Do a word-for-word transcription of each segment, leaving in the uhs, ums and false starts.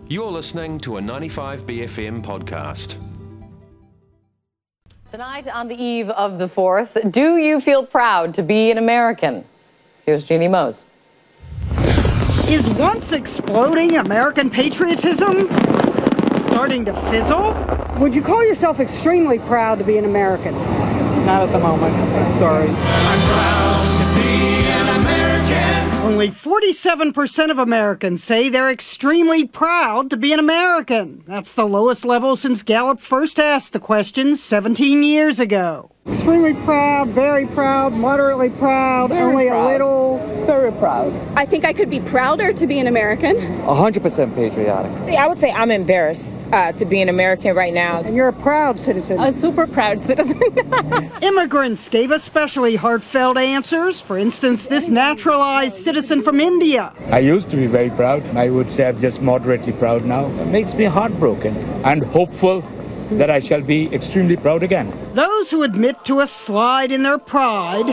You're listening to a ninety-five B F M podcast. Tonight, on the eve of the fourth, do you feel proud to be an American? Here's Jeannie Mose. Is once exploding American patriotism starting to fizzle? Would you call yourself extremely proud to be an American? Not at the moment. I'm sorry. I'm proud to be an American. Only forty-seven percent of Americans say they're extremely proud to be an American. That's the lowest level since Gallup first asked the question seventeen years ago. Extremely proud, very proud, moderately proud, Very only proud. a little. Very proud. I think I could be prouder to be an American. one hundred percent patriotic. I would say I'm embarrassed uh, to be an American right now. And you're a proud citizen. A super proud citizen. Immigrants gave especially heartfelt answers. For instance, this naturalized citizen from India. I used to be very proud. I would say I'm just moderately proud now. It makes me heartbroken and hopeful that I shall be extremely proud again. Those who admit to a slide in their pride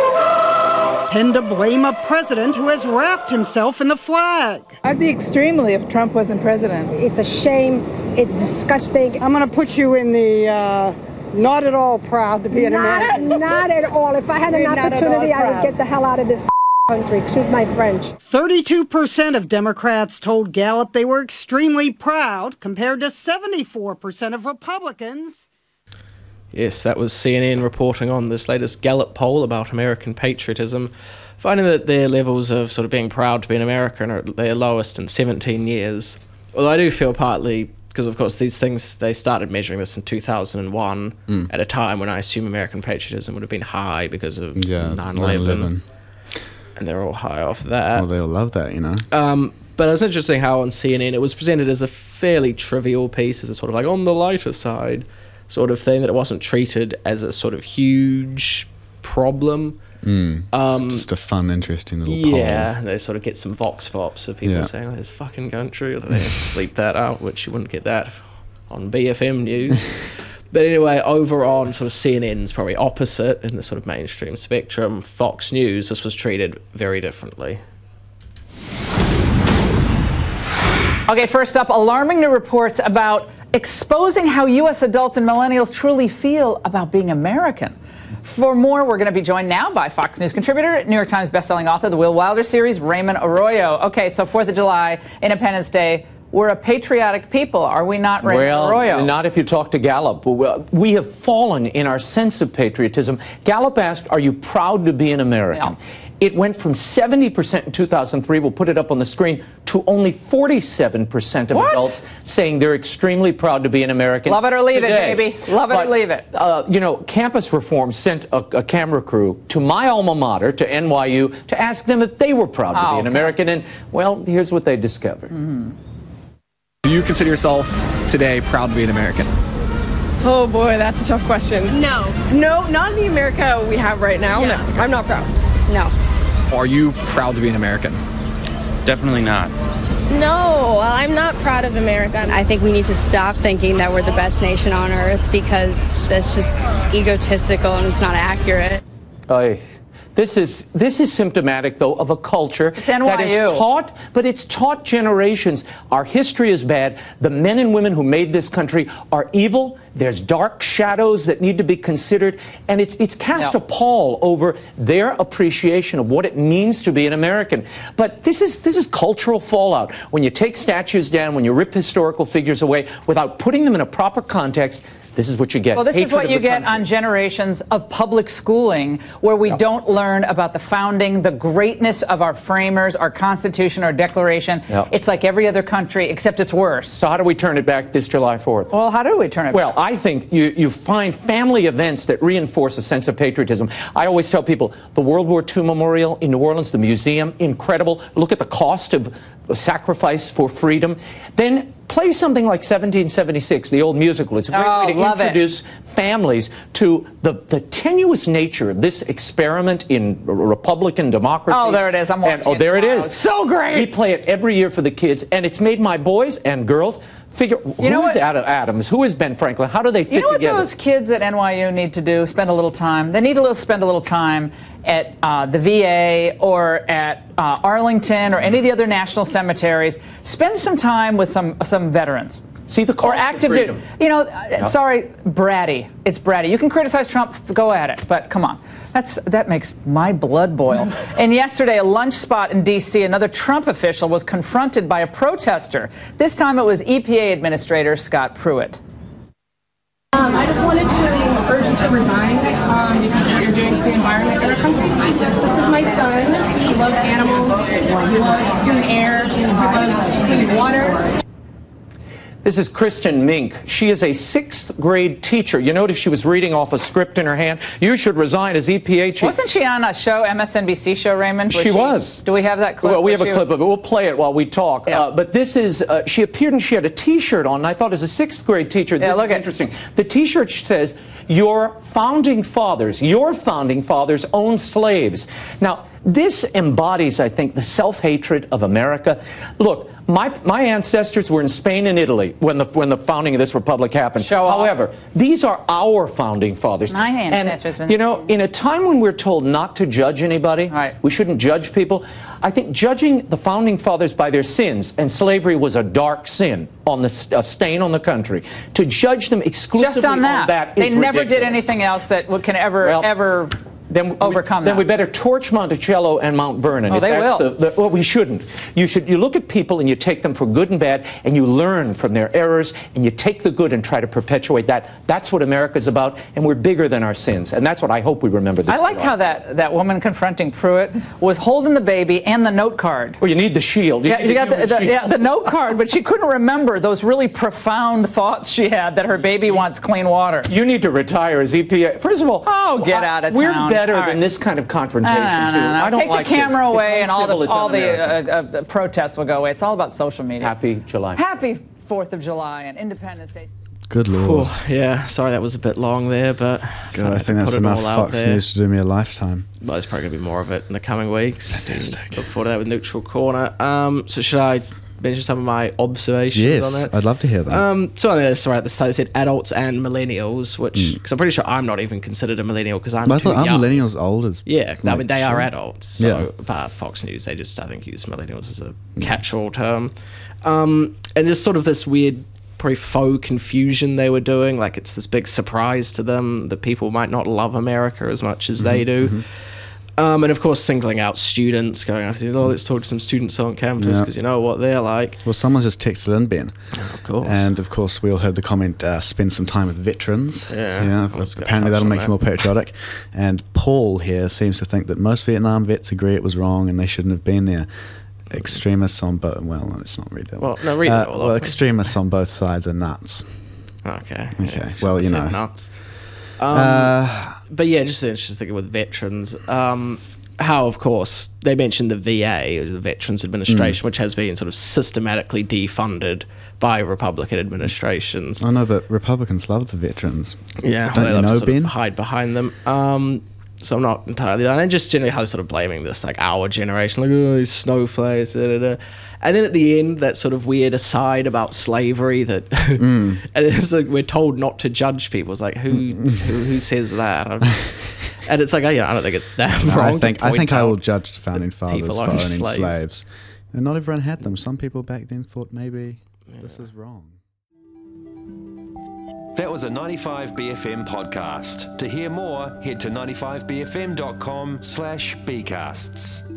tend to blame a president who has wrapped himself in the flag. I'd be extremely if Trump wasn't president. It's a shame. It's disgusting. I'm going to put you in the uh, not at all proud to be an not, American. Not at all. If I had an You're not at opportunity, all I would proud. get the hell out of this country. Excuse my French. thirty-two percent of Democrats told Gallup they were extremely proud, compared to seventy-four percent of Republicans. Yes, that was C N N reporting on this latest Gallup poll about American patriotism, finding that their levels of sort of being proud to be an American are at their lowest in seventeen years. Although I do feel partly, because of course these things, they started measuring this in two thousand one, mm. at a time when I assume American patriotism would have been high because of yeah, nine eleven. And they're all high off that. Well, they all love that, you know. Um, but it was interesting how on C N N it was presented as a fairly trivial piece, as a sort of like on the lighter side sort of thing, that it wasn't treated as a sort of huge problem. Mm. Um, Just a fun, interesting little poll. Yeah, and they sort of get some vox pops of people yeah. saying, oh, this fucking country, or they bleep that out, which you wouldn't get that on B F M News. But anyway, over on sort of C N N's probably opposite in the sort of mainstream spectrum, Fox News, this was treated very differently. Okay, first up, alarming new reports about exposing how U S adults and millennials truly feel about being American. For more, we're going to be joined now by Fox News contributor, New York Times bestselling author, the Will Wilder series, Raymond Arroyo. Okay, so fourth of July, Independence Day. We're a patriotic people, are we not, Raymond well, Arroyo? Well, not if you talk to Gallup. We have fallen in our sense of patriotism. Gallup asked, are you proud to be an American? Yeah. It went from seventy percent in two thousand three, we'll put it up on the screen, to only forty-seven percent of what? adults saying they're extremely proud to be an American. Love it or leave today. it, baby. Love it but, or leave it. Uh, you know, Campus Reform sent a, a camera crew to my alma mater, to N Y U, to ask them if they were proud oh, to be an American. And, well, here's what they discovered. Mm-hmm. Do you consider yourself today proud to be an American? Oh boy, that's a tough question. No. No, not in the America we have right now. Yeah. No, I'm not proud. No. Are you proud to be an American? Definitely not. No, I'm not proud of America. I think we need to stop thinking that we're the best nation on earth, because that's just egotistical and it's not accurate. Oy. This is this is symptomatic, though, of a culture that is taught, but it's taught generations. Our history is bad. The men and women who made this country are evil. There's dark shadows that need to be considered, and it's it's cast yep. a pall over their appreciation of what it means to be an American. But this is this is cultural fallout. When you take statues down, when you rip historical figures away without putting them in a proper context, this is what you get. Well, this Hatred is what you get country. on generations of public schooling, where we yep. don't learn about the founding, the greatness of our framers, our Constitution, our Declaration. Yep. It's like every other country, except it's worse. So how do we turn it back this July fourth? Well, how do we turn it well, back? Well, I think you, you find family events that reinforce a sense of patriotism. I always tell people, the World War Two Memorial in New Orleans, the museum, incredible. Look at the cost of sacrifice for freedom. Then play something like seventeen seventy-six, the old musical. It's a great oh, way to introduce it. families to the, the tenuous nature of this experiment in Republican democracy. Oh, there it is. I'm watching and, Oh, it. there wow. it is. So great. We play it every year for the kids, and it's made my boys and girls figure You know who is what? Adam Adams, who is Ben Franklin, how do they fit You know what together? those kids at N Y U need to do? Spend a little time. They need to little, spend a little time at uh, the V A or at uh, Arlington or any of the other national cemeteries. Spend some time with some some veterans. See the or active duty. You know, uh, sorry, bratty. It's bratty. You can criticize Trump, go at it, but come on. That's that makes my blood boil. And yesterday, a lunch spot in D C, another Trump official was confronted by a protester. This time it was E P A Administrator Scott Pruitt. Um, I just wanted to urge you to resign um, because of what you're doing to the environment in our country. This is my son. He loves animals. He loves clean air. He loves clean water. This is Kristen Mink. She is a sixth grade teacher. You notice she was reading off a script in her hand. You should resign as E P A chief. Wasn't she on a show, M S N B C show, Raymond? She was. Do we have that clip? Well, we have a She clip was- of it. We'll play it while we talk. Yeah. Uh, but this is, uh, she appeared and she had a T-shirt on, and I thought as a sixth grade teacher, Yeah, this look is at- interesting. The T-shirt says, your founding fathers, your founding fathers owned slaves. Now, this embodies, I think, the self-hatred of America. Look, my my ancestors were in Spain and Italy when the when the founding of this republic happened. Show off. However, these are our founding fathers. My ancestors And, were- you know, in a time when we're told not to judge anybody, Right. we shouldn't judge people. I think judging the founding fathers by their sins, and slavery was a dark sin on the a stain on the country. To judge them exclusively Just on that. that they is never did ridiculous. anything else that would- can ever, Well, ever Then we, overcome then that. we better torch Monticello and Mount Vernon. Oh, if they that's will. The, the, well, we shouldn't. You should. You look at people and you take them for good and bad, and you learn from their errors, and you take the good and try to perpetuate that. That's what America's about, and we're bigger than our sins, and that's what I hope we remember this I liked year. how that, that woman confronting Pruitt was holding the baby and the note card. Well, you need the shield. You Yeah, need you got the, human the, shield. yeah, the note card, but she couldn't remember those really profound thoughts she had that her baby wants clean water. You need to retire as E P A. First of all, Oh, get out of we're town. better All than right. this kind of confrontation, No, no, too. no, no. I don't Take like the camera this. away It's and all uncivil, the, it's all the un-American. uh, uh, the protests will go away. It's all about social media. Happy July. Happy fourth of July and Independence Day. Good lord. Oh, yeah, sorry that was a bit long there, but God, I think that's put it enough all out Fox there. News to do me a lifetime. Well, there's probably going to be more of it in the coming weeks. Fantastic. Look forward to that with Neutral Corner. Um, so should I mention some of my observations Yes, on it? I'd love to hear that. Um, so on the sorry, at the start it said adults and millennials, which because I'm pretty sure I'm not even considered a millennial because I'm But I too thought are young. millennials old as Yeah, I like, mean they are sure. adults. So, Yeah. but Fox News they just I think use millennials as a catch-all term, um, and just sort of this weird, probably faux confusion they were doing. Like it's this big surprise to them that people might not love America as much as they do. mhm. Um, and of course, singling out students, going after, oh, let's talk to some students on campus Yeah. because you know what they're like. Well, someone just texted in, Ben. Oh, of course. And of course, we all heard the comment, uh, spend some time with veterans. Yeah, Yeah, I was gonna apparently touch that'll on make that. you more patriotic. And Paul here seems to think that most Vietnam vets agree it was wrong and they shouldn't have been there. Extremists on both, well, let's not read that Well, one. no, read it uh, all Well, up. extremists on both sides are nuts. Okay. Okay, yeah, well, should've you said know. Nuts. Um, Uh, but yeah, just interesting with veterans. Um, how, of course, they mentioned the V A, or the Veterans Administration, Mm. which has been sort of systematically defunded by Republican administrations. I know, but Republicans love the veterans. Yeah, Don't they you love to know, sort of Ben? hide behind them. Um, so I'm not entirely done. And just generally how they're sort of blaming this, like our generation, like, oh, these snowflakes, da, da, da. And then at the end, that sort of weird aside about slavery that, Mm. and it's like we're told not to judge people. It's like, who who, who says that? I don't- and it's like, oh, yeah, I don't think it's that No, wrong. I think to I point think I out will judge the founding fathers people for owned owning slaves. slaves. And not everyone had them. Some people back then thought maybe this is wrong. That was a ninety-five B F M podcast. To hear more, head to ninety-five B F M dot com slash B casts.